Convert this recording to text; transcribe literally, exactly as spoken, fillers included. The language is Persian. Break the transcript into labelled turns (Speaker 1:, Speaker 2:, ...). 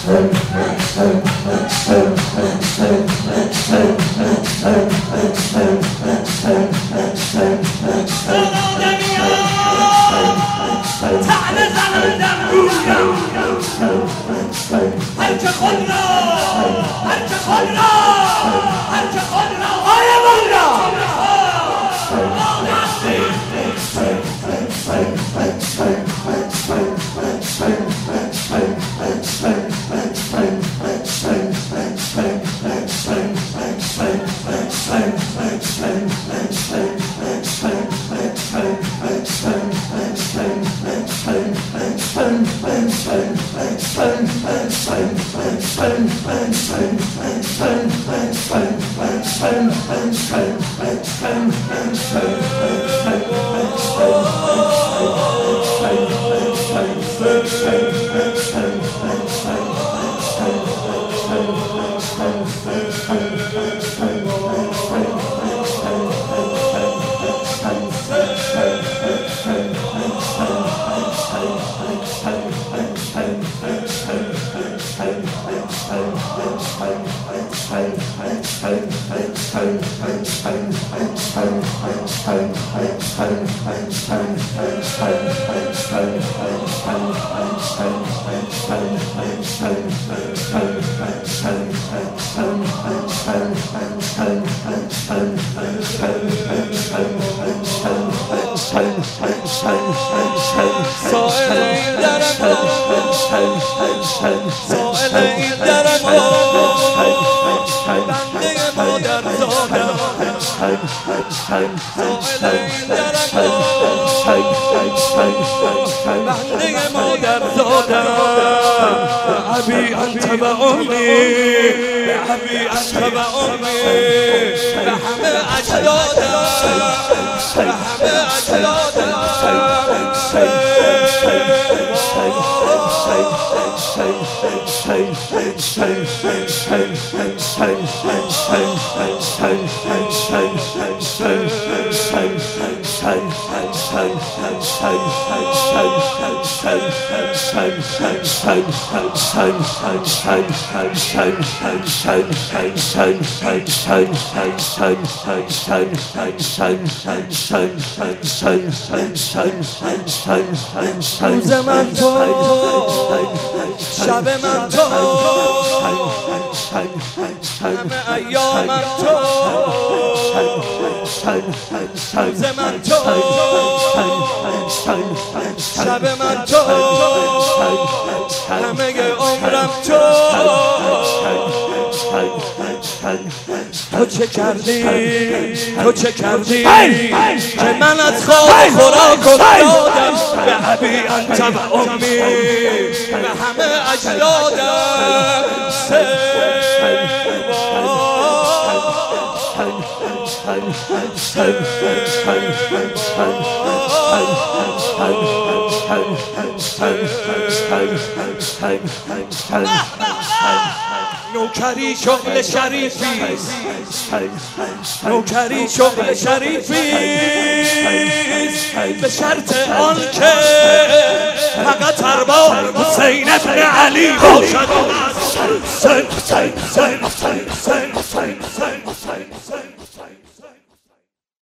Speaker 1: هرچه خود را هرچه خود را هرچه خود را آیا مولا بنده مادر زادم ابی انت و امی ابی انت و امی به همه اجدادم به همه اجدادم روز من تو شب من تو همه ایام تو روز من تو شب من تو همه عمرم تو تو چه کردی تو چه کردی که من از خواب خوراک افتادم به ابی انت و امی به همه اجدادم نوکری شغل شریفی نوکری شغل شریفی به شرط آن که فقط ارباب حسین ابن علی باشد.